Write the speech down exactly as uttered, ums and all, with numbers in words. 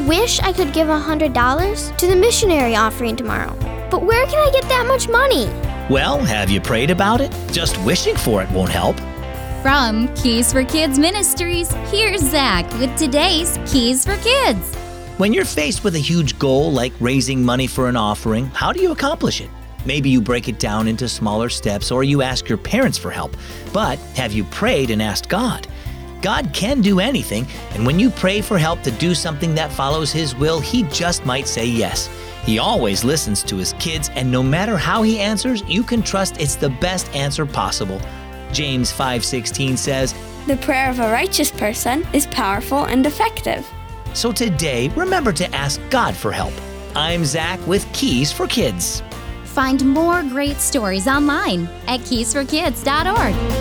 wish I could give one hundred dollars to the missionary offering tomorrow. But where can I get that much money? Well, have you prayed about it? Just wishing for it won't help. From Keys for Kids Ministries, here's Zach with today's Keys for Kids. When you're faced with a huge goal like raising money for an offering, how do you accomplish it? Maybe you break it down into smaller steps or you ask your parents for help. But have you prayed and asked God? God can do anything, and when you pray for help to do something that follows His will, He just might say yes. He always listens to His kids, and no matter how He answers, you can trust it's the best answer possible. James five sixteen says, "The prayer of a righteous person is powerful and effective." So today, remember to ask God for help. I'm Zach with Keys for Kids. Find more great stories online at keys for kids dot org.